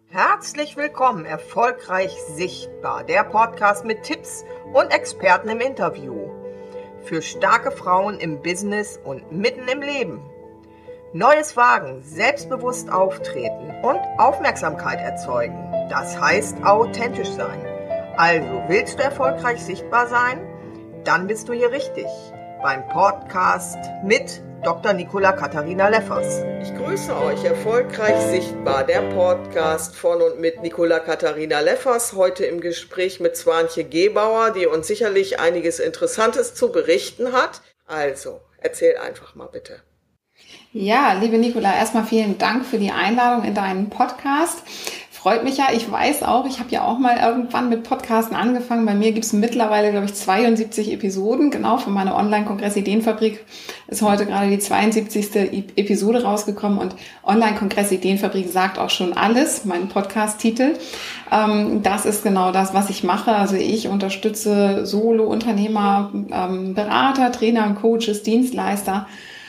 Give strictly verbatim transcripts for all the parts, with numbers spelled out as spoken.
Herzlich willkommen, erfolgreich sichtbar, der Podcast mit Tipps und Experten im Interview. Für starke Frauen im Business und mitten im Leben. Neues wagen, selbstbewusst auftreten und Aufmerksamkeit erzeugen. Das heißt authentisch sein. Also, willst du erfolgreich sichtbar sein? Dann bist du hier richtig beim Podcast mit Doktor Nicola Katharina Leffers. Ich grüße euch, erfolgreich sichtbar, der Podcast von und mit Nicola Katharina Leffers. Heute im Gespräch mit Swantje Gebauer, die uns sicherlich einiges Interessantes zu berichten hat. Also, erzähl einfach mal bitte. Ja, liebe Nicola, erstmal vielen Dank für die Einladung in deinen Podcast. Freut mich ja, ich weiß auch, ich habe ja auch mal irgendwann mit Podcasten angefangen. Bei mir gibt es mittlerweile, glaube ich, zweiundsiebzig Episoden. Genau, von meiner Online-Kongress Ideenfabrik ist heute gerade die zweiundsiebzigste Episode rausgekommen. Und Online-Kongress Ideenfabrik sagt auch schon alles, mein Podcast-Titel. Ähm, das ist genau das, was ich mache. Also ich unterstütze Solo-Unternehmer, ähm, Berater, Trainer, Coaches, Dienstleister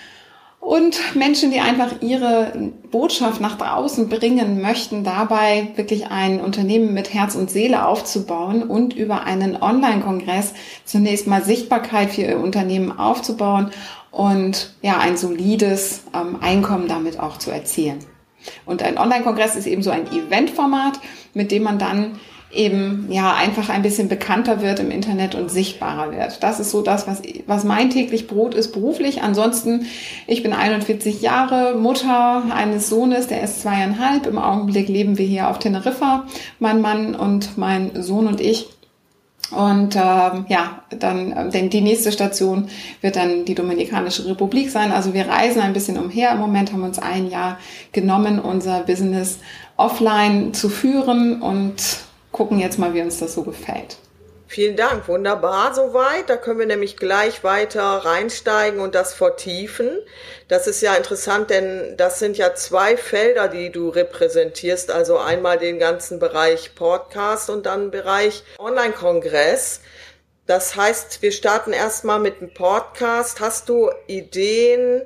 und Menschen, die einfach ihre Botschaft nach draußen bringen möchten, dabei wirklich ein Unternehmen mit Herz und Seele aufzubauen und über einen Online-Kongress zunächst mal Sichtbarkeit für ihr Unternehmen aufzubauen und ja, ein solides ähm, Einkommen damit auch zu erzielen. Und ein Online-Kongress ist eben so ein Eventformat, mit dem man dann eben ja einfach ein bisschen bekannter wird im Internet und sichtbarer wird. Das ist so das, was was mein täglich Brot ist beruflich. Ansonsten, ich bin einundvierzig Jahre, Mutter eines Sohnes, der ist zweieinhalb. Im Augenblick leben wir hier auf Teneriffa, mein Mann und mein Sohn und ich. Und ähm, ja, dann denn die nächste Station wird dann die Dominikanische Republik sein. Also wir reisen ein bisschen umher. Im Moment haben wir uns ein Jahr genommen, unser Business offline zu führen und gucken jetzt mal, wie uns das so gefällt. Vielen Dank, wunderbar soweit. Da können wir nämlich gleich weiter reinsteigen und das vertiefen. Das ist ja interessant, denn das sind ja zwei Felder, die du repräsentierst. Also einmal den ganzen Bereich Podcast und dann Bereich Online-Kongress. Das heißt, wir starten erstmal mit dem Podcast. Hast du Ideen,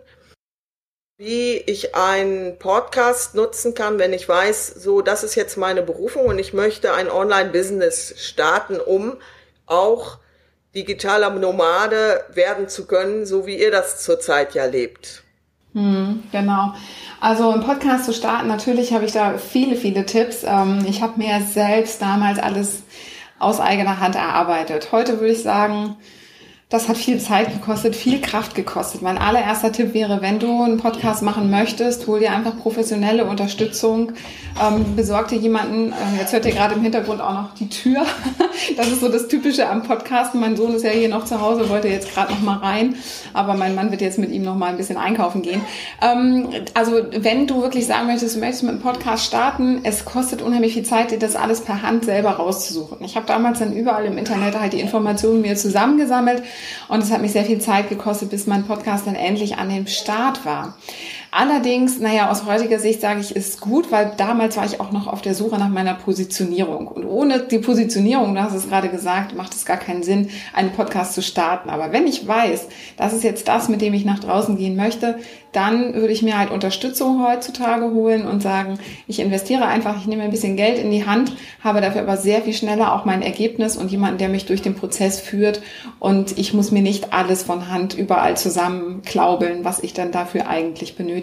wie ich einen Podcast nutzen kann, wenn ich weiß, so, das ist jetzt meine Berufung und ich möchte ein Online-Business starten, um auch digitaler Nomade werden zu können, so wie ihr das zurzeit ja lebt? Hm, genau. Also einen Podcast zu starten, natürlich habe ich da viele, viele Tipps. Ich habe mir selbst damals alles aus eigener Hand erarbeitet. Heute würde ich sagen, das hat viel Zeit gekostet, viel Kraft gekostet. Mein allererster Tipp wäre, wenn du einen Podcast machen möchtest, hol dir einfach professionelle Unterstützung, ähm, besorg dir jemanden, äh, jetzt hört ihr gerade im Hintergrund auch noch die Tür. Das ist so das Typische am Podcasten. Mein Sohn ist ja hier noch zu Hause, wollte jetzt gerade noch mal rein, aber mein Mann wird jetzt mit ihm noch mal ein bisschen einkaufen gehen. Ähm, also wenn du wirklich sagen möchtest, du möchtest mit einem Podcast starten, es kostet unheimlich viel Zeit, dir das alles per Hand selber rauszusuchen. Ich habe damals dann überall im Internet halt die Informationen mir zusammengesammelt. Und es hat mich sehr viel Zeit gekostet, bis mein Podcast dann endlich an dem Start war. Allerdings, naja, aus heutiger Sicht sage ich, ist gut, weil damals war ich auch noch auf der Suche nach meiner Positionierung. Und ohne die Positionierung, du hast es gerade gesagt, macht es gar keinen Sinn, einen Podcast zu starten. Aber wenn ich weiß, das ist jetzt das, mit dem ich nach draußen gehen möchte, dann würde ich mir halt Unterstützung heutzutage holen und sagen, ich investiere einfach, ich nehme ein bisschen Geld in die Hand, habe dafür aber sehr viel schneller auch mein Ergebnis und jemanden, der mich durch den Prozess führt. Und ich muss mir nicht alles von Hand überall zusammenklaubeln, was ich dann dafür eigentlich benötige.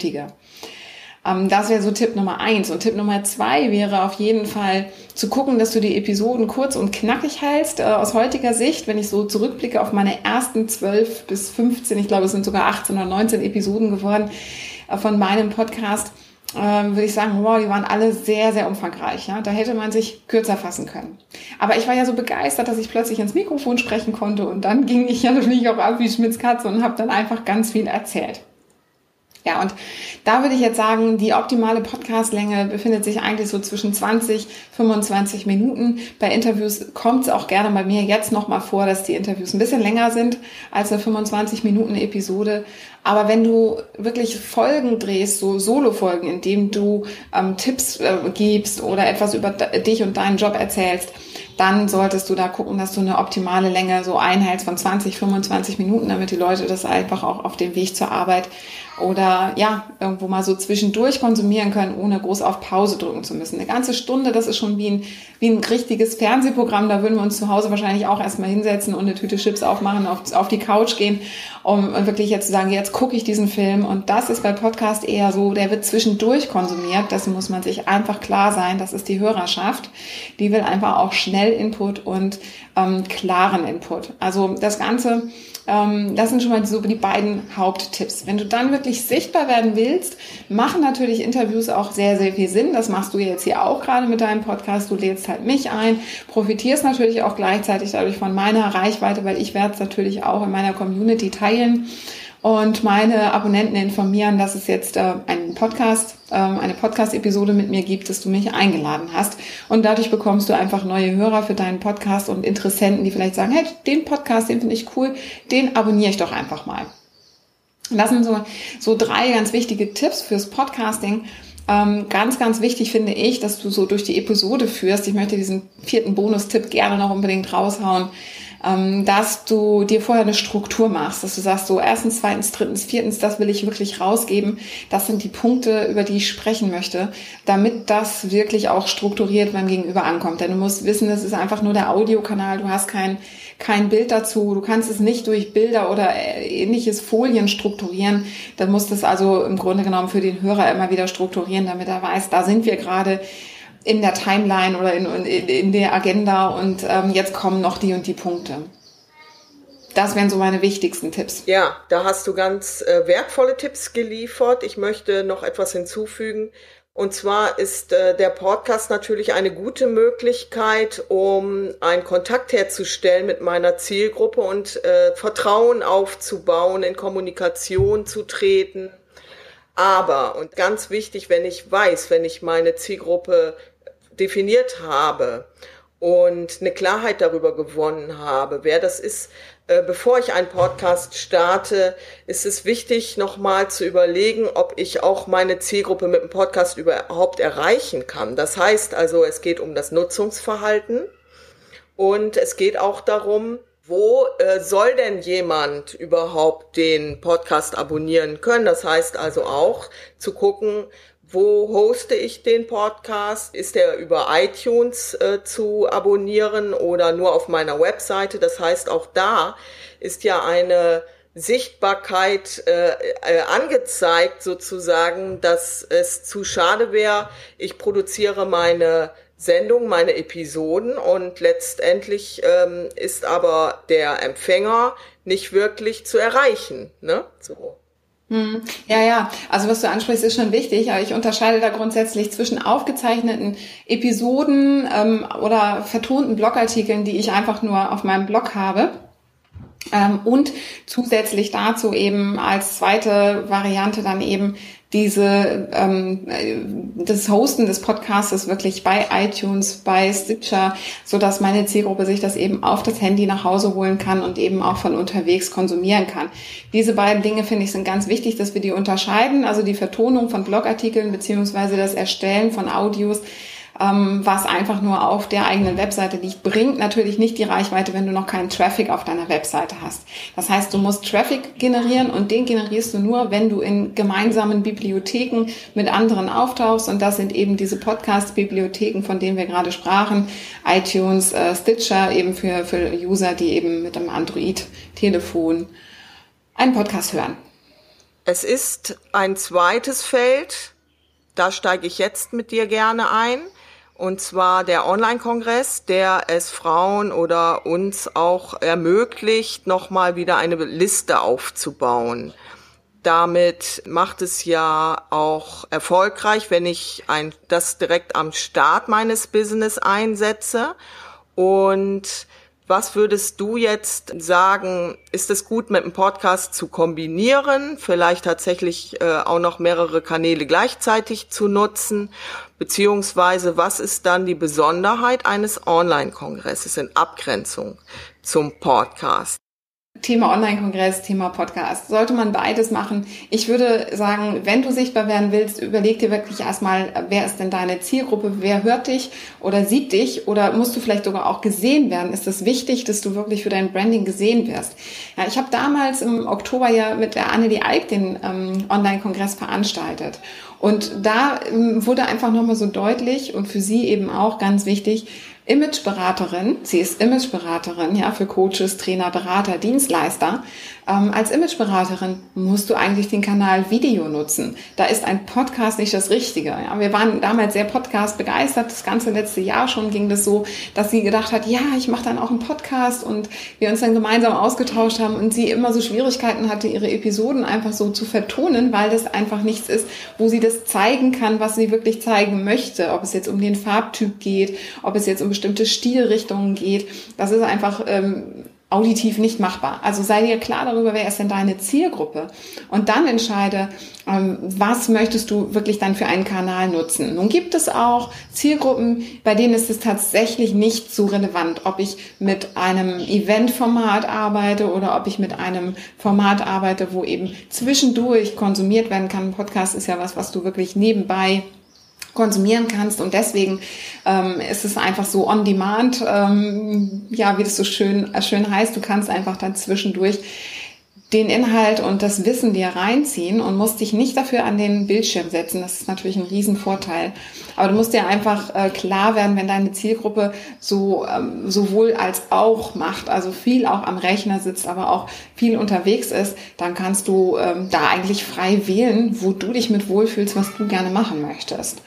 Das wäre so Tipp Nummer eins. Und Tipp Nummer zwei wäre auf jeden Fall zu gucken, dass du die Episoden kurz und knackig hältst. Aus heutiger Sicht, wenn ich so zurückblicke auf meine ersten zwölf bis fünfzehn, ich glaube es sind sogar achtzehn oder neunzehn Episoden geworden von meinem Podcast, würde ich sagen, wow, die waren alle sehr, sehr umfangreich. Ja? Da hätte man sich kürzer fassen können. Aber ich war ja so begeistert, dass ich plötzlich ins Mikrofon sprechen konnte und dann ging ich ja natürlich auch ab wie Schmitz Katze und habe dann einfach ganz viel erzählt. Ja, und da würde ich jetzt sagen, die optimale Podcastlänge befindet sich eigentlich so zwischen zwanzig, fünfundzwanzig Minuten. Bei Interviews kommt es auch gerne bei mir jetzt nochmal vor, dass die Interviews ein bisschen länger sind als eine fünfundzwanzig Minuten Episode. Aber wenn du wirklich Folgen drehst, so Solo-Folgen, in denen du ähm, Tipps äh, gibst oder etwas über d- dich und deinen Job erzählst, dann solltest du da gucken, dass du eine optimale Länge so einhältst von zwanzig, fünfundzwanzig Minuten, damit die Leute das einfach auch auf dem Weg zur Arbeit oder ja, irgendwo mal so zwischendurch konsumieren können, ohne groß auf Pause drücken zu müssen. Eine ganze Stunde, das ist schon wie ein, wie ein richtiges Fernsehprogramm. Da würden wir uns zu Hause wahrscheinlich auch erstmal hinsetzen und eine Tüte Chips aufmachen, auf, auf die Couch gehen, um wirklich jetzt zu sagen, jetzt gucke ich diesen Film. Und das ist bei Podcast eher so, der wird zwischendurch konsumiert. Dessen muss man sich einfach klar sein. Das ist die Hörerschaft. Die will einfach auch schnell Input und ähm, klaren Input. Also das Ganze, ähm, das sind schon mal so die beiden Haupttipps. Wenn du dann wirklich sichtbar werden willst, machen natürlich Interviews auch sehr, sehr viel Sinn. Das machst du jetzt hier auch gerade mit deinem Podcast. Du lädst halt mich ein, profitierst natürlich auch gleichzeitig dadurch von meiner Reichweite, weil ich werde es natürlich auch in meiner Community teilen und meine Abonnenten informieren, dass es jetzt äh, einen Podcast, äh, eine Podcast-Episode mit mir gibt, dass du mich eingeladen hast. Und dadurch bekommst du einfach neue Hörer für deinen Podcast und Interessenten, die vielleicht sagen, hey, den Podcast, den finde ich cool, den abonniere ich doch einfach mal. Das sind so, so drei ganz wichtige Tipps fürs Podcasting. Ähm, ganz, ganz wichtig finde ich, dass du so durch die Episode führst. Ich möchte diesen vierten Bonustipp gerne noch unbedingt raushauen, ähm, dass du dir vorher eine Struktur machst, dass du sagst, so erstens, zweitens, drittens, viertens, das will ich wirklich rausgeben. Das sind die Punkte, über die ich sprechen möchte, damit das wirklich auch strukturiert beim Gegenüber ankommt. Denn du musst wissen, das ist einfach nur der Audiokanal, du hast kein kein Bild dazu, du kannst es nicht durch Bilder oder ähnliches Folien strukturieren, dann musst du es also im Grunde genommen für den Hörer immer wieder strukturieren, damit er weiß, da sind wir gerade in der Timeline oder in, in, in der Agenda und ähm, jetzt kommen noch die und die Punkte. Das wären so meine wichtigsten Tipps. Ja, da hast du ganz äh, wertvolle Tipps geliefert. Ich möchte noch etwas hinzufügen. Und zwar ist äh, der Podcast natürlich eine gute Möglichkeit, um einen Kontakt herzustellen mit meiner Zielgruppe und äh, Vertrauen aufzubauen, in Kommunikation zu treten. Aber, und ganz wichtig, wenn ich weiß, wenn ich meine Zielgruppe definiert habe und eine Klarheit darüber gewonnen habe, wer das ist, äh, bevor ich einen Podcast starte, ist es wichtig, nochmal zu überlegen, ob ich auch meine Zielgruppe mit dem Podcast überhaupt erreichen kann. Das heißt also, es geht um das Nutzungsverhalten und es geht auch darum, wo äh, soll denn jemand überhaupt den Podcast abonnieren können? Das heißt also auch zu gucken, wo hoste ich den Podcast? Ist der über iTunes äh, zu abonnieren oder nur auf meiner Webseite? Das heißt, auch da ist ja eine Sichtbarkeit äh, äh, angezeigt sozusagen, dass es zu schade wäre. Ich produziere meine Sendung, meine Episoden und letztendlich ähm, ist aber der Empfänger nicht wirklich zu erreichen, ne? So. Hm. Ja, ja, also was du ansprichst, ist schon wichtig, aber ich unterscheide da grundsätzlich zwischen aufgezeichneten Episoden ähm, oder vertonten Blogartikeln, die ich einfach nur auf meinem Blog habe. Ähm, und zusätzlich dazu eben als zweite Variante dann eben diese ähm, das Hosten des Podcasts wirklich bei iTunes, bei Stitcher, so dass meine Zielgruppe sich das eben auf das Handy nach Hause holen kann und eben auch von unterwegs konsumieren kann. Diese beiden Dinge finde ich sind ganz wichtig, dass wir die unterscheiden, also die Vertonung von Blogartikeln beziehungsweise das Erstellen von Audios, ähm, was einfach nur auf der eigenen Webseite liegt, bringt natürlich nicht die Reichweite, wenn du noch keinen Traffic auf deiner Webseite hast. Das heißt, du musst Traffic generieren und den generierst du nur, wenn du in gemeinsamen Bibliotheken mit anderen auftauchst und das sind eben diese Podcast-Bibliotheken, von denen wir gerade sprachen, iTunes, äh, Stitcher, eben für, für User, die eben mit einem Android-Telefon einen Podcast hören. Es ist ein zweites Feld, da steige ich jetzt mit dir gerne ein. Und zwar der Online-Kongress, der es Frauen oder uns auch ermöglicht, nochmal wieder eine Liste aufzubauen. Damit macht es ja auch erfolgreich, wenn ich ein, das direkt am Start meines Business einsetze. Und was würdest du jetzt sagen, ist es gut mit dem Podcast zu kombinieren, vielleicht tatsächlich äh, auch noch mehrere Kanäle gleichzeitig zu nutzen, beziehungsweise was ist dann die Besonderheit eines Online-Kongresses in Abgrenzung zum Podcast? Thema Online-Kongress, Thema Podcast. Sollte man beides machen? Ich würde sagen, wenn du sichtbar werden willst, überleg dir wirklich erstmal, wer ist denn deine Zielgruppe? Wer hört dich oder sieht dich? Oder musst du vielleicht sogar auch gesehen werden? Ist es wichtig, dass du wirklich für dein Branding gesehen wirst? Ja, ich habe damals im Oktober ja mit der Annelie Eick den ähm, Online-Kongress veranstaltet. Und da ähm, wurde einfach nochmal so deutlich und für sie eben auch ganz wichtig, Imageberaterin, sie ist Imageberaterin, ja, für Coaches, Trainer, Berater, Dienstleister. Ähm, als Imageberaterin musst du eigentlich den Kanal Video nutzen. Da ist ein Podcast nicht das Richtige. Ja. Wir waren damals sehr Podcast begeistert. Das ganze letzte Jahr schon ging das so, dass sie gedacht hat, ja, ich mache dann auch einen Podcast und wir uns dann gemeinsam ausgetauscht haben und sie immer so Schwierigkeiten hatte, ihre Episoden einfach so zu vertonen, weil das einfach nichts ist, wo sie das zeigen kann, was sie wirklich zeigen möchte. Ob es jetzt um den Farbtyp geht, ob es jetzt um bestimmte Stilrichtungen geht. Das ist einfach ähm, auditiv nicht machbar. Also sei dir klar darüber, wer ist denn deine Zielgruppe? Und dann entscheide, ähm, was möchtest du wirklich dann für einen Kanal nutzen? Nun gibt es auch Zielgruppen, bei denen ist es tatsächlich nicht so relevant, ob ich mit einem Eventformat arbeite oder ob ich mit einem Format arbeite, wo eben zwischendurch konsumiert werden kann. Ein Podcast ist ja was, was du wirklich nebenbei konsumieren kannst und deswegen ähm, ist es einfach so on demand, ähm, ja, wie das so schön äh, schön heißt, du kannst einfach dann zwischendurch den Inhalt und das Wissen dir reinziehen und musst dich nicht dafür an den Bildschirm setzen. Das ist natürlich ein Riesenvorteil. Aber du musst dir einfach äh, klar werden, wenn deine Zielgruppe so ähm, sowohl als auch macht, also viel auch am Rechner sitzt, aber auch viel unterwegs ist, dann kannst du ähm, da eigentlich frei wählen, wo du dich mit wohlfühlst, was du gerne machen möchtest.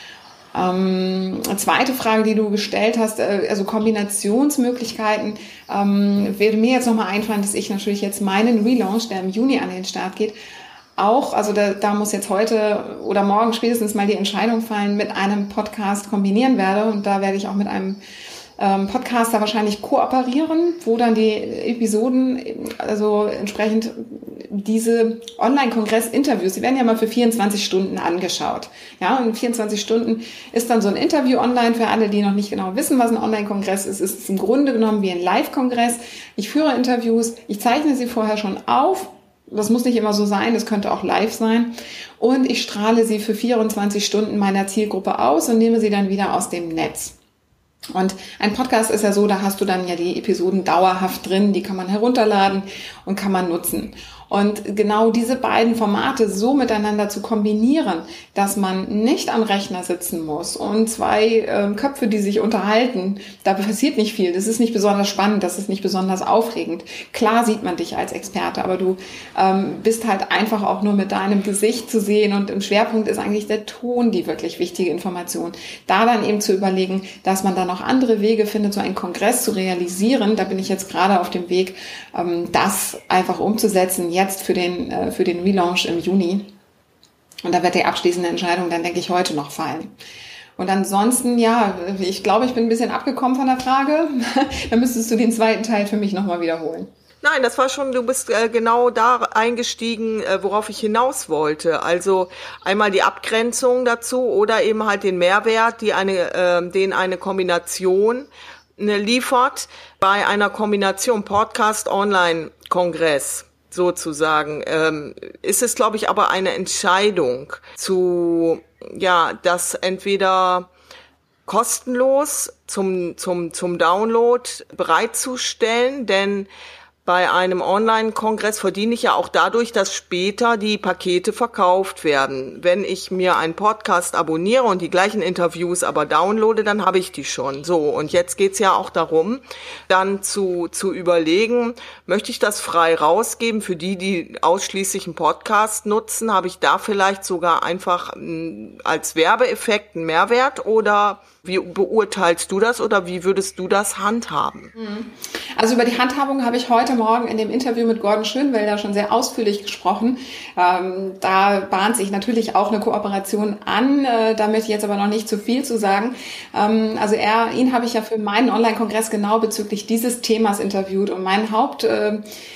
Ähm, zweite Frage, die du gestellt hast, äh, also Kombinationsmöglichkeiten, ähm, würde mir jetzt nochmal einfallen, dass ich natürlich jetzt meinen Relaunch, der im Juni an den Start geht, auch, also da, da muss jetzt heute oder morgen spätestens mal die Entscheidung fallen, mit einem Podcast kombinieren werde und da werde ich auch mit einem ähm, Podcaster wahrscheinlich kooperieren, wo dann die Episoden, also entsprechend diese Online-Kongress-Interviews, die werden ja mal für vierundzwanzig Stunden angeschaut. Ja, und vierundzwanzig Stunden ist dann so ein Interview online für alle, die noch nicht genau wissen, was ein Online-Kongress ist. Es ist im Grunde genommen wie ein Live-Kongress. Ich führe Interviews, ich zeichne sie vorher schon auf. Das muss nicht immer so sein, das könnte auch live sein. Und ich strahle sie für vierundzwanzig Stunden meiner Zielgruppe aus und nehme sie dann wieder aus dem Netz. Und ein Podcast ist ja so, da hast du dann ja die Episoden dauerhaft drin, die kann man herunterladen und kann man nutzen. Und genau diese beiden Formate so miteinander zu kombinieren, dass man nicht am Rechner sitzen muss und zwei äh, Köpfe, die sich unterhalten, da passiert nicht viel. Das ist nicht besonders spannend, das ist nicht besonders aufregend. Klar sieht man dich als Experte, aber du ähm, bist halt einfach auch nur mit deinem Gesicht zu sehen und im Schwerpunkt ist eigentlich der Ton die wirklich wichtige Information. Da dann eben zu überlegen, dass man da noch andere Wege findet, so einen Kongress zu realisieren. Da bin ich jetzt gerade auf dem Weg, ähm, das einfach umzusetzen, jetzt für den, äh, für den Relaunch im Juni. Und da wird die abschließende Entscheidung dann, denke ich, heute noch fallen. Und ansonsten, ja, ich glaube, ich bin ein bisschen abgekommen von der Frage. Dann müsstest du den zweiten Teil für mich nochmal wiederholen. Nein, das war schon, du bist äh, genau da eingestiegen, äh, worauf ich hinaus wollte. Also einmal die Abgrenzung dazu oder eben halt den Mehrwert, die eine, äh, den eine Kombination äh, liefert. Bei einer Kombination Podcast-Online-Kongress sozusagen ähm, ist es, glaube ich, aber eine Entscheidung zu, ja, das entweder kostenlos zum zum zum Download bereitzustellen, denn bei einem Online-Kongress verdiene ich ja auch dadurch, dass später die Pakete verkauft werden. Wenn ich mir einen Podcast abonniere und die gleichen Interviews aber downloade, dann habe ich die schon. So, und jetzt geht's ja auch darum, dann zu zu überlegen, möchte ich das frei rausgeben für die, die ausschließlich einen Podcast nutzen? Habe ich da vielleicht sogar einfach mh, als Werbeeffekt einen Mehrwert oder wie beurteilst du das oder wie würdest du das handhaben? Also über die Handhabung habe ich heute Morgen in dem Interview mit Gordon Schönwelder schon sehr ausführlich gesprochen. Ähm, da bahnt sich natürlich auch eine Kooperation an, äh, da möchte ich jetzt aber noch nicht zu viel zu sagen. Ähm, also er, ihn habe ich ja für meinen Online-Kongress genau bezüglich dieses Themas interviewt und mein Haupt... Äh,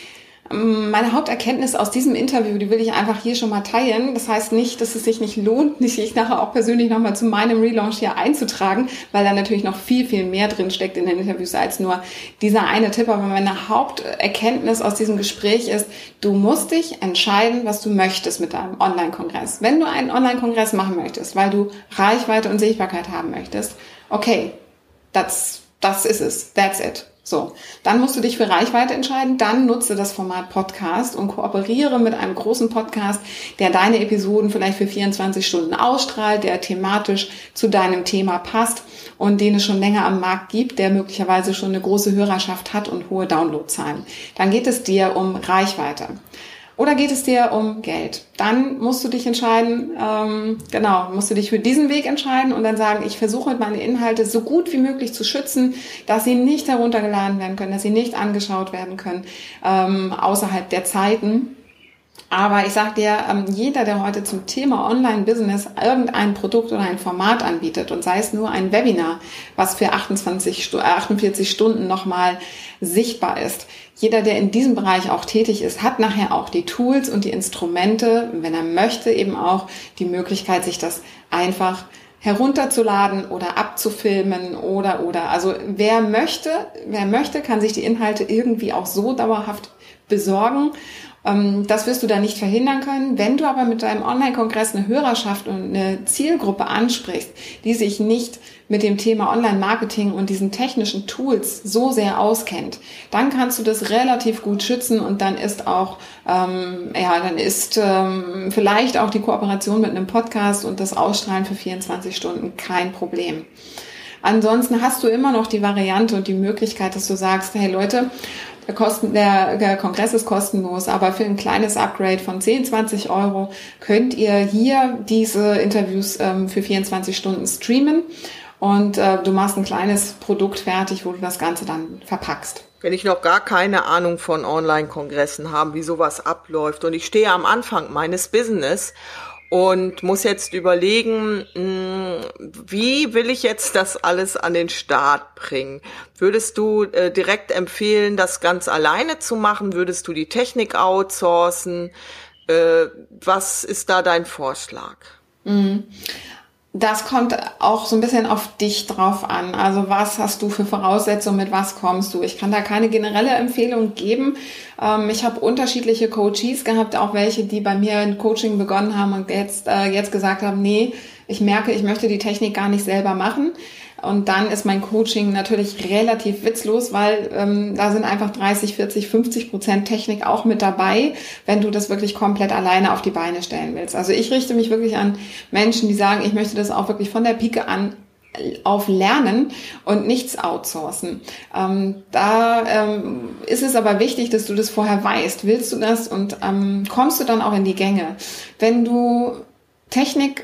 Meine Haupterkenntnis aus diesem Interview, die will ich einfach hier schon mal teilen. Das heißt nicht, dass es sich nicht lohnt, sich nachher auch persönlich nochmal zu meinem Relaunch hier einzutragen, weil da natürlich noch viel, viel mehr drin steckt in den Interviews als nur dieser eine Tipp. Aber meine Haupterkenntnis aus diesem Gespräch ist, du musst dich entscheiden, was du möchtest mit deinem Online-Kongress. Wenn du einen Online-Kongress machen möchtest, weil du Reichweite und Sichtbarkeit haben möchtest, okay, das, das ist es, that's it. So, dann musst du dich für Reichweite entscheiden, dann nutze das Format Podcast und kooperiere mit einem großen Podcast, der deine Episoden vielleicht für vierundzwanzig Stunden ausstrahlt, der thematisch zu deinem Thema passt und den es schon länger am Markt gibt, der möglicherweise schon eine große Hörerschaft hat und hohe Downloadzahlen. Dann geht es dir um Reichweite. Oder geht es dir um Geld? Dann musst du dich entscheiden, ähm, genau, musst du dich für diesen Weg entscheiden und dann sagen, ich versuche meine Inhalte so gut wie möglich zu schützen, dass sie nicht heruntergeladen werden können, dass sie nicht angeschaut werden können, ähm, außerhalb der Zeiten. Aber ich sag dir, jeder, der heute zum Thema Online-Business irgendein Produkt oder ein Format anbietet und sei es nur ein Webinar, was für achtundzwanzig, achtundvierzig Stunden nochmal sichtbar ist, jeder, der in diesem Bereich auch tätig ist, hat nachher auch die Tools und die Instrumente, wenn er möchte, eben auch die Möglichkeit, sich das einfach herunterzuladen oder abzufilmen oder, oder. Also wer möchte, wer möchte, kann sich die Inhalte irgendwie auch so dauerhaft besorgen. Das wirst du da nicht verhindern können. Wenn du aber mit deinem Online-Kongress eine Hörerschaft und eine Zielgruppe ansprichst, die sich nicht mit dem Thema Online-Marketing und diesen technischen Tools so sehr auskennt, dann kannst du das relativ gut schützen und dann ist auch, ähm, ja, dann ist ähm, vielleicht auch die Kooperation mit einem Podcast und das Ausstrahlen für vierundzwanzig Stunden kein Problem. Ansonsten hast du immer noch die Variante und die Möglichkeit, dass du sagst, hey Leute, Der, Kosten, der, der Kongress ist kostenlos, aber für ein kleines Upgrade von zehn, zwanzig Euro könnt ihr hier diese Interviews ähm, für vierundzwanzig Stunden streamen und äh, du machst ein kleines Produkt fertig, wo du das Ganze dann verpackst. Wenn ich noch gar keine Ahnung von Online-Kongressen habe, wie sowas abläuft und ich stehe am Anfang meines Business und muss jetzt überlegen, wie will ich jetzt das alles an den Start bringen? Würdest du äh, direkt empfehlen, das ganz alleine zu machen? Würdest du die Technik outsourcen? Äh, was ist da dein Vorschlag? Mhm. Das kommt auch so ein bisschen auf dich drauf an. Also was hast du für Voraussetzungen, mit was kommst du? Ich kann da keine generelle Empfehlung geben. Ähm, ich habe unterschiedliche Coaches gehabt, auch welche, die bei mir ein Coaching begonnen haben und jetzt, äh, jetzt gesagt haben, nee, ich merke, ich möchte die Technik gar nicht selber machen. Und dann ist mein Coaching natürlich relativ witzlos, weil ähm, da sind einfach dreißig, vierzig, fünfzig Prozent Technik auch mit dabei, wenn du das wirklich komplett alleine auf die Beine stellen willst. Also ich richte mich wirklich an Menschen, die sagen, ich möchte das auch wirklich von der Pike an auf lernen und nichts outsourcen. Ähm, da ähm, ist es aber wichtig, dass du das vorher weißt. Willst du das und ähm, kommst du dann auch in die Gänge? Wenn du Technik,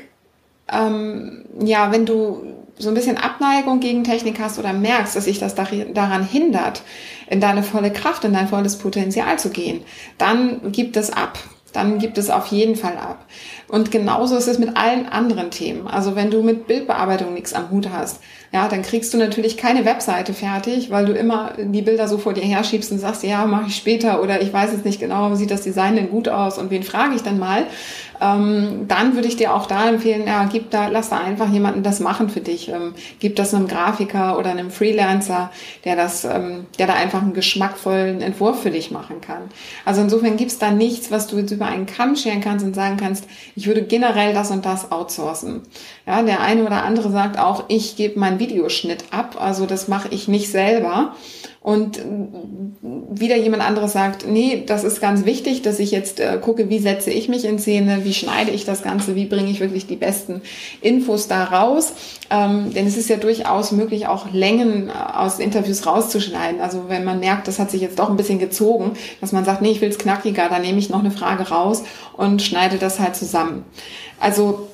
ähm, ja, wenn du so ein bisschen Abneigung gegen Technik hast oder merkst, dass sich das daran hindert, in deine volle Kraft, in dein volles Potenzial zu gehen, dann gib es ab. Dann gibt es auf jeden Fall ab. Und genauso ist es mit allen anderen Themen. Also wenn du mit Bildbearbeitung nichts am Hut hast, ja, dann kriegst du natürlich keine Webseite fertig, weil du immer die Bilder so vor dir herschiebst und sagst, ja, mache ich später oder ich weiß jetzt nicht genau, sieht das Design denn gut aus und wen frage ich dann mal? Ähm, dann würde ich dir auch da empfehlen, ja, gib da, lass da einfach jemanden das machen für dich. Ähm, gib das einem Grafiker oder einem Freelancer, der das, ähm, der da einfach einen geschmackvollen Entwurf für dich machen kann. Also insofern gibt's da nichts, was du jetzt über einen Kamm scheren kannst und sagen kannst, ich würde generell das und das outsourcen. Ja, der eine oder andere sagt auch, ich gebe meinen Videoschnitt ab, also das mache ich nicht selber. Und wieder jemand anderes sagt, nee, das ist ganz wichtig, dass ich jetzt äh, gucke, wie setze ich mich in Szene, wie schneide ich das Ganze, wie bringe ich wirklich die besten Infos da raus. Ähm, denn es ist ja durchaus möglich, auch Längen aus Interviews rauszuschneiden. Also wenn man merkt, das hat sich jetzt doch ein bisschen gezogen, dass man sagt, nee, ich will es knackiger, dann nehme ich noch eine Frage raus und schneide das halt zusammen. Also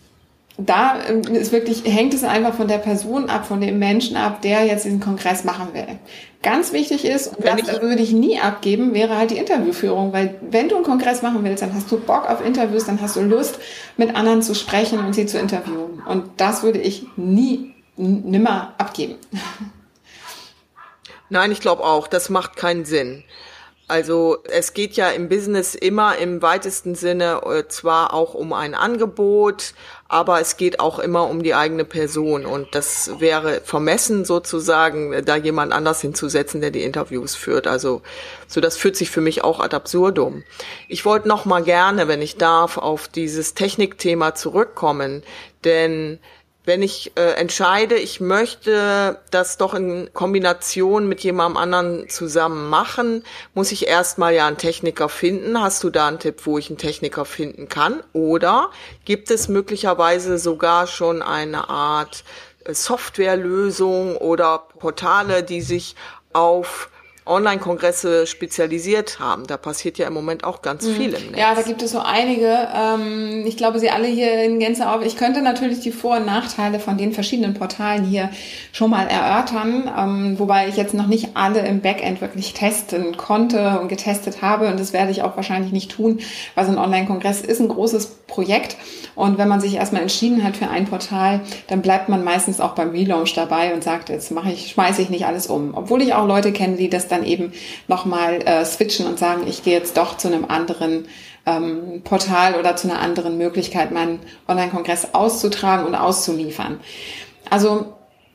da ist wirklich, hängt es einfach von der Person ab, von dem Menschen ab, der jetzt diesen Kongress machen will. Ganz wichtig ist, und das ich, würde ich nie abgeben, wäre halt die Interviewführung, weil wenn du einen Kongress machen willst, dann hast du Bock auf Interviews, dann hast du Lust, mit anderen zu sprechen und sie zu interviewen. Und das würde ich nie, nimmer abgeben. Nein, ich glaube auch, das macht keinen Sinn. Also es geht ja im Business immer im weitesten Sinne äh, zwar auch um ein Angebot, aber es geht auch immer um die eigene Person. Und das wäre vermessen sozusagen, da jemand anders hinzusetzen, der die Interviews führt. Also so, das führt sich für mich auch ad absurdum. Ich wollte noch mal gerne, wenn ich darf, auf dieses Technikthema zurückkommen, denn wenn ich äh, entscheide, ich möchte das doch in Kombination mit jemandem anderen zusammen machen, muss ich erstmal ja einen Techniker finden. Hast du da einen Tipp, wo ich einen Techniker finden kann? Oder gibt es möglicherweise sogar schon eine Art äh, Softwarelösung oder Portale, die sich auf Online-Kongresse spezialisiert haben? Da passiert ja im Moment auch ganz viel im Netz. Ja, da gibt es so einige. Ähm, ich glaube, sie alle hier in Gänze auf. Ich könnte natürlich die Vor- und Nachteile von den verschiedenen Portalen hier schon mal erörtern, ähm, wobei ich jetzt noch nicht alle im Backend wirklich testen konnte und getestet habe. Und das werde ich auch wahrscheinlich nicht tun, weil so ein Online-Kongress ist ein großes Projekt. Und wenn man sich erstmal entschieden hat für ein Portal, dann bleibt man meistens auch beim Relaunch dabei und sagt, jetzt mache ich, schmeiße ich nicht alles um. Obwohl ich auch Leute kenne, die das dann eben nochmal äh, switchen und sagen, ich gehe jetzt doch zu einem anderen ähm, Portal oder zu einer anderen Möglichkeit, meinen Online-Kongress auszutragen und auszuliefern. Also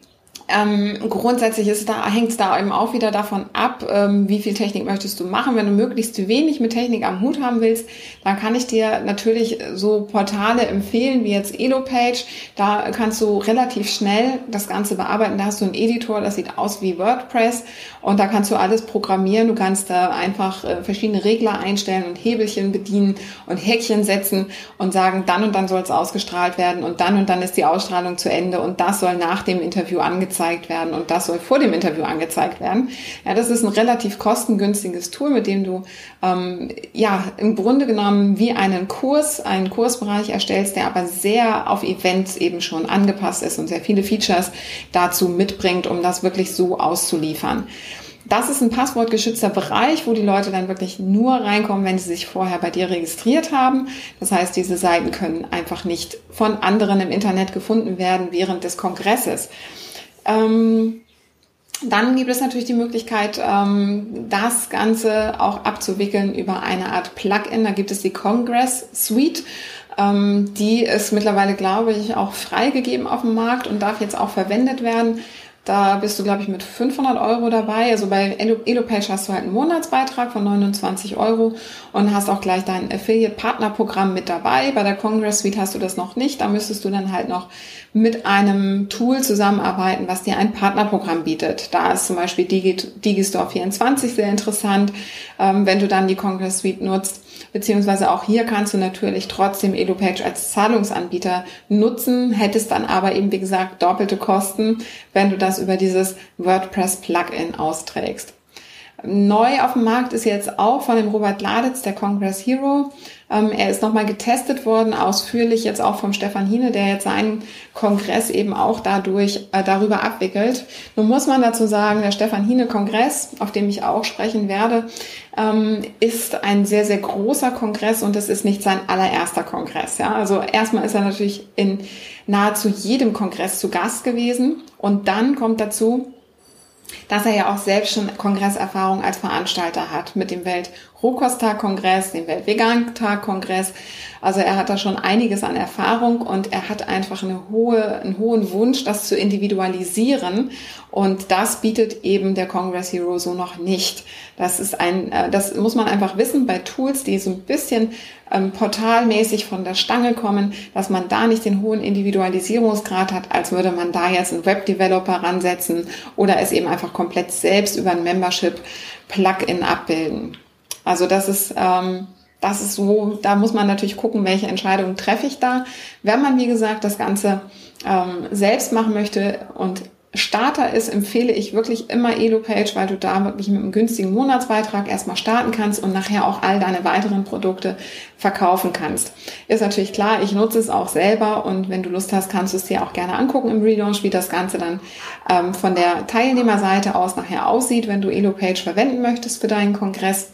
Ähm, grundsätzlich ist da, hängt es da eben auch wieder davon ab, ähm, wie viel Technik möchtest du machen. Wenn du möglichst wenig mit Technik am Hut haben willst, dann kann ich dir natürlich so Portale empfehlen, wie jetzt Elopage. Da kannst du relativ schnell das Ganze bearbeiten. Da hast du einen Editor, das sieht aus wie WordPress und da kannst du alles programmieren. Du kannst da einfach äh, verschiedene Regler einstellen und Hebelchen bedienen und Häkchen setzen und sagen, dann und dann soll es ausgestrahlt werden und dann und dann ist die Ausstrahlung zu Ende und das soll nach dem Interview angezeigt werden und das soll vor dem Interview angezeigt werden. Ja, das ist ein relativ kostengünstiges Tool, mit dem du ähm, ja im Grunde genommen wie einen Kurs, einen Kursbereich erstellst, der aber sehr auf Events eben schon angepasst ist und sehr viele Features dazu mitbringt, um das wirklich so auszuliefern. Das ist ein passwortgeschützter Bereich, wo die Leute dann wirklich nur reinkommen, wenn sie sich vorher bei dir registriert haben. Das heißt, diese Seiten können einfach nicht von anderen im Internet gefunden werden während des Kongresses. Ähm, dann gibt es natürlich die Möglichkeit, ähm, das Ganze auch abzuwickeln über eine Art Plugin. Da gibt es die Congress Suite. Ähm, die ist mittlerweile, glaube ich, auch freigegeben auf dem Markt und darf jetzt auch verwendet werden. Da bist du, glaube ich, mit fünfhundert Euro dabei. Also bei Elopage hast du halt einen Monatsbeitrag von neunundzwanzig Euro und hast auch gleich dein Affiliate-Partner-Programm mit dabei. Bei der Congress Suite hast du das noch nicht. Da müsstest du dann halt noch mit einem Tool zusammenarbeiten, was dir ein Partnerprogramm bietet. Da ist zum Beispiel Digi- Digistore vierundzwanzig sehr interessant, ähm, wenn du dann die Congress Suite nutzt. Beziehungsweise auch hier kannst du natürlich trotzdem Elopage als Zahlungsanbieter nutzen, hättest dann aber eben, wie gesagt, doppelte Kosten, wenn du das über dieses WordPress-Plugin austrägst. Neu auf dem Markt ist jetzt auch von dem Robert Laditz, der Congress Hero. Ähm, er ist nochmal getestet worden, ausführlich jetzt auch vom Stefan Hine, der jetzt seinen Kongress eben auch dadurch äh, darüber abwickelt. Nun muss man dazu sagen, der Stefan Hine Kongress, auf dem ich auch sprechen werde, ähm, ist ein sehr, sehr großer Kongress und es ist nicht sein allererster Kongress. Ja? Also erstmal ist er natürlich in nahezu jedem Kongress zu Gast gewesen und dann kommt dazu, dass er ja auch selbst schon Kongresserfahrung als Veranstalter hat mit dem Welt-Rohkosttag-Kongress, dem Welt-Vegan-Tag-Kongress. Also er hat da schon einiges an Erfahrung und er hat einfach eine hohe, einen hohen Wunsch, das zu individualisieren. Und das bietet eben der Congress Hero so noch nicht. Das ist ein, das muss man einfach wissen bei Tools, die so ein bisschen ähm, portalmäßig von der Stange kommen, dass man da nicht den hohen Individualisierungsgrad hat, als würde man da jetzt einen Webdeveloper ransetzen oder es eben einfach komplett selbst über ein Membership-Plugin abbilden. Also das ist, ähm, das ist so, da muss man natürlich gucken, welche Entscheidungen treffe ich da. Wenn man, wie gesagt, das Ganze ähm, selbst machen möchte und Starter ist, empfehle ich wirklich immer Elopage, weil du da wirklich mit einem günstigen Monatsbeitrag erstmal starten kannst und nachher auch all deine weiteren Produkte verkaufen kannst. Ist natürlich klar, ich nutze es auch selber und wenn du Lust hast, kannst du es dir auch gerne angucken im Relaunch, wie das Ganze dann ähm, von der Teilnehmerseite aus nachher aussieht, wenn du Elopage verwenden möchtest für deinen Kongress.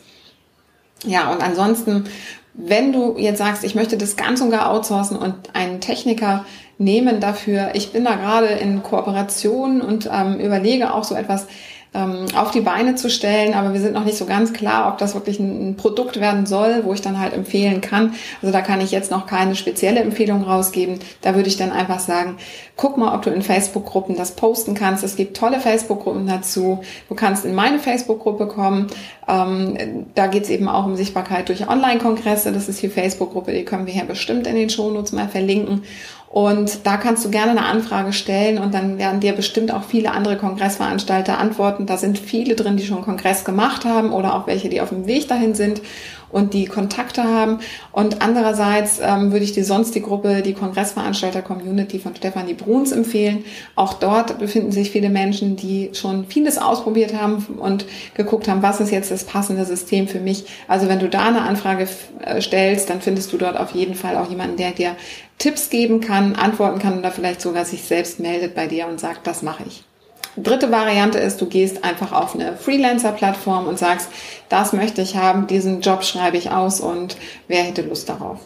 Ja, und ansonsten, wenn du jetzt sagst, ich möchte das ganz und gar outsourcen und einen Techniker nehmen dafür, ich bin da gerade in Kooperation und ähm, überlege auch so etwas auf die Beine zu stellen, aber wir sind noch nicht so ganz klar, ob das wirklich ein Produkt werden soll, wo ich dann halt empfehlen kann. Also da kann ich jetzt noch keine spezielle Empfehlung rausgeben. Da würde ich dann einfach sagen, guck mal, ob du in Facebook-Gruppen das posten kannst. Es gibt tolle Facebook-Gruppen dazu. Du kannst in meine Facebook-Gruppe kommen. Ähm, da geht es eben auch um Sichtbarkeit durch Online-Kongresse. Das ist die Facebook-Gruppe, die können wir hier bestimmt in den Shownotes mal verlinken. Und da kannst du gerne eine Anfrage stellen und dann werden dir bestimmt auch viele andere Kongressveranstalter antworten. Da sind viele drin, die schon Kongress gemacht haben oder auch welche, die auf dem Weg dahin sind und die Kontakte haben. Und andererseits ähm, würde ich dir sonst die Gruppe, die Kongressveranstalter-Community von Stefanie Bruns empfehlen. Auch dort befinden sich viele Menschen, die schon vieles ausprobiert haben und geguckt haben, was ist jetzt das passende System für mich. Also wenn du da eine Anfrage f- äh, stellst, dann findest du dort auf jeden Fall auch jemanden, der dir Tipps geben kann, antworten kann oder vielleicht sogar sich selbst meldet bei dir und sagt, das mache ich. Dritte Variante ist, du gehst einfach auf eine Freelancer-Plattform und sagst, das möchte ich haben, diesen Job schreibe ich aus und wer hätte Lust darauf?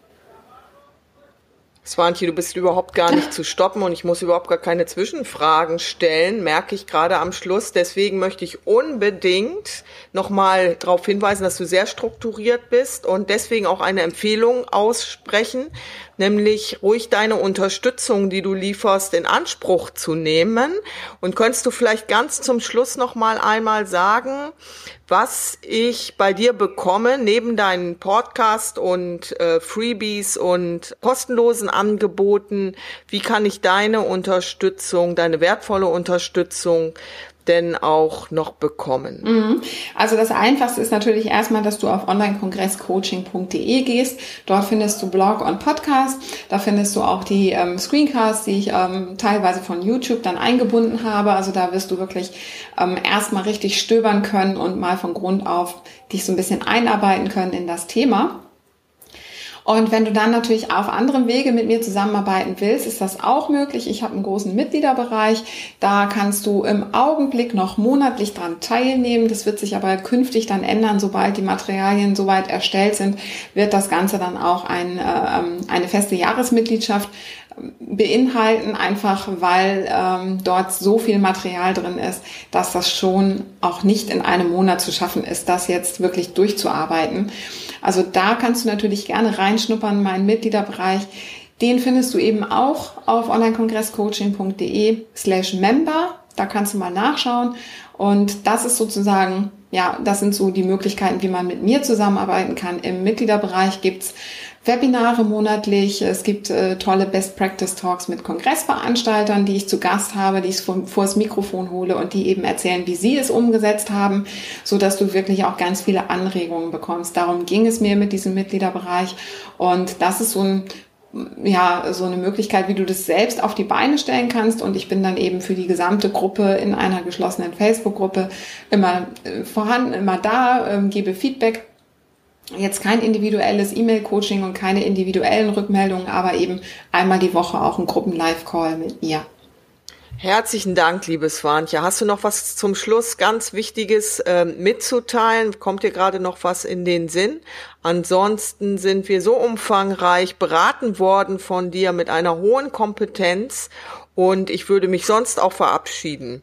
Swantje, du bist überhaupt gar nicht zu stoppen und ich muss überhaupt gar keine Zwischenfragen stellen, merke ich gerade am Schluss. Deswegen möchte ich unbedingt nochmal darauf hinweisen, dass du sehr strukturiert bist und deswegen auch eine Empfehlung aussprechen, nämlich ruhig deine Unterstützung, die du lieferst, in Anspruch zu nehmen. Und könntest du vielleicht ganz zum Schluss nochmal einmal sagen, was ich bei dir bekomme, neben deinen Podcast und äh, Freebies und kostenlosen Angeboten, wie kann ich deine Unterstützung, deine wertvolle Unterstützung denn auch noch bekommen? Also das Einfachste ist natürlich erstmal, dass du auf online kongress coaching punkt de gehst. Dort findest du Blog und Podcast. Da findest du auch die ähm, Screencasts, die ich ähm, teilweise von YouTube dann eingebunden habe. Also da wirst du wirklich ähm, erstmal richtig stöbern können und mal von Grund auf dich so ein bisschen einarbeiten können in das Thema. Und wenn du dann natürlich auf anderem Wege mit mir zusammenarbeiten willst, ist das auch möglich. Ich habe einen großen Mitgliederbereich. Da kannst du im Augenblick noch monatlich dran teilnehmen. Das wird sich aber künftig dann ändern. Sobald die Materialien soweit erstellt sind, wird das Ganze dann auch ein, äh, eine feste Jahresmitgliedschaft beinhalten, einfach weil ähm, dort so viel Material drin ist, dass das schon auch nicht in einem Monat zu schaffen ist, das jetzt wirklich durchzuarbeiten. Also da kannst du natürlich gerne reinschnuppern, meinen Mitgliederbereich. Den findest du eben auch auf online kongress coaching punkt de slash member. Da kannst du mal nachschauen. Und das ist sozusagen, ja, das sind so die Möglichkeiten, wie man mit mir zusammenarbeiten kann. Im Mitgliederbereich gibt's Webinare monatlich. Es gibt äh, tolle Best-Practice-Talks mit Kongressveranstaltern, die ich zu Gast habe, die ich vor, vor das Mikrofon hole und die eben erzählen, wie sie es umgesetzt haben, so dass du wirklich auch ganz viele Anregungen bekommst. Darum ging es mir mit diesem Mitgliederbereich. Und das ist so ein ja, so eine Möglichkeit, wie du das selbst auf die Beine stellen kannst. Und ich bin dann eben für die gesamte Gruppe in einer geschlossenen Facebook-Gruppe immer äh, vorhanden, immer da, äh, gebe Feedback. Jetzt kein individuelles E-Mail-Coaching und keine individuellen Rückmeldungen, aber eben einmal die Woche auch ein Gruppen-Live-Call mit mir. Herzlichen Dank, liebe Swantje. Hast du noch was zum Schluss ganz Wichtiges äh, mitzuteilen? Kommt dir gerade noch was in den Sinn? Ansonsten sind wir so umfangreich beraten worden von dir mit einer hohen Kompetenz und ich würde mich sonst auch verabschieden.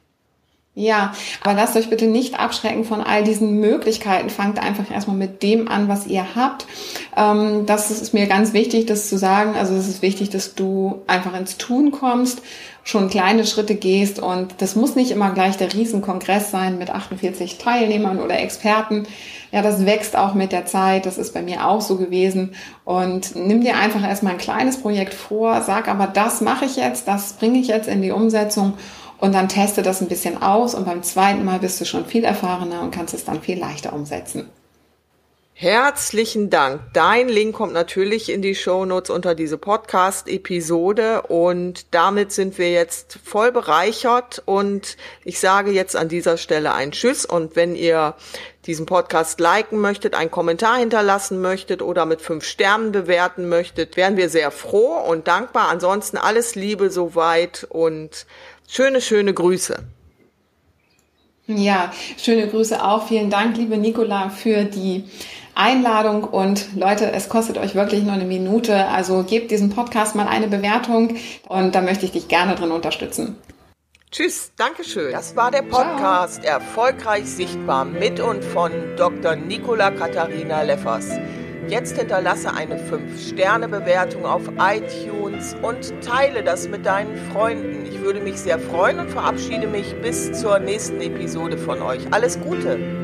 Ja, aber lasst euch bitte nicht abschrecken von all diesen Möglichkeiten. Fangt einfach erstmal mit dem an, was ihr habt. Ähm, das ist mir ganz wichtig, das zu sagen. Also es ist wichtig, dass du einfach ins Tun kommst, schon kleine Schritte gehst und das muss nicht immer gleich der Riesenkongress sein mit achtundvierzig Teilnehmern oder Experten. Ja, das wächst auch mit der Zeit. Das ist bei mir auch so gewesen. Und nimm dir einfach erstmal ein kleines Projekt vor, sag aber, das mache ich jetzt, das bringe ich jetzt in die Umsetzung. Und dann teste das ein bisschen aus und beim zweiten Mal bist du schon viel erfahrener und kannst es dann viel leichter umsetzen. Herzlichen Dank. Dein Link kommt natürlich in die Shownotes unter diese Podcast-Episode und damit sind wir jetzt voll bereichert und ich sage jetzt an dieser Stelle ein Tschüss und wenn ihr diesen Podcast liken möchtet, einen Kommentar hinterlassen möchtet oder mit fünf Sternen bewerten möchtet, wären wir sehr froh und dankbar. Ansonsten alles Liebe soweit und schöne, schöne Grüße. Ja, schöne Grüße auch. Vielen Dank, liebe Nicola, für die Einladung und Leute, es kostet euch wirklich nur eine Minute, also gebt diesem Podcast mal eine Bewertung und da möchte ich dich gerne drin unterstützen. Tschüss, Dankeschön. Das war der Podcast Ciao. Erfolgreich sichtbar mit und von Doktor Nicola Katharina Leffers. Jetzt hinterlasse eine fünf Sterne Bewertung auf iTunes und teile das mit deinen Freunden. Ich würde mich sehr freuen und verabschiede mich bis zur nächsten Episode von euch. Alles Gute!